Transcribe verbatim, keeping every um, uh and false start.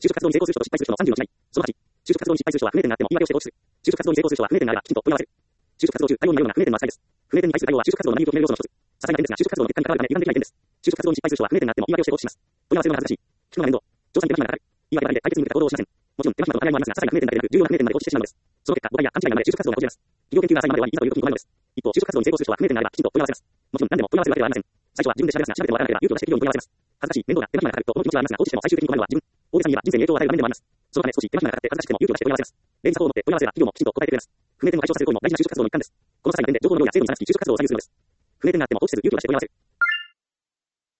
就職活動に成功する人と失敗する人のさんじゅうの違い。そのはち、就職活動に失敗する人は不明点があっても言い訳をして放置する。就職活動に成功する人は不明点があればきちんと問い合わせる。就職活動中、対応になるような不明点の扱いです。不明点に対する対応は就職活動の内容を決める要素の一つ。些細な点ですが、就職活動の結果に関わるため歪んできない点です。就職活動に失敗する人は不明点があっても言い訳をして放置します。問い合わせるのが恥ずかしい。聞くのが面倒。調査に手間暇がかかる。言い訳ばかりで解決に向けた行動をしません。もちろん手間暇と考えもありますが、些細な不明点だけでなく重要な不明点まで放置してしまうのです。その結果、誤解や勘違いなどで就職活動がこじれます。企業研究が浅いままではいざという時に困るのです。一方、就職活動に成功する人は不明点があればきちんと問い合わせます。もちろん何でも問い合わせるわけではありません。最初は自分で調べますが、調べてもわからなければ勇気を出して企業に問い合わせます。恥ずかしい、面倒だ、手間暇がかかるとこの気持ちはありますが、放置しても最終的に困るのは自分。大げさに言えば人生に影響を与える場面でもあります。そのため少し手間暇がかかって恥ずかしくても勇気を出して問い合わせます。例に策を持って問い合わせれば企業もきちんと答えてくれます。不明点を解消させる行為も大事な就職活動の一環です。この際の点で情報の量や精度に差し引き就職活動を左右するのです。不明点があっても放置せず勇気を出して問い合わせる。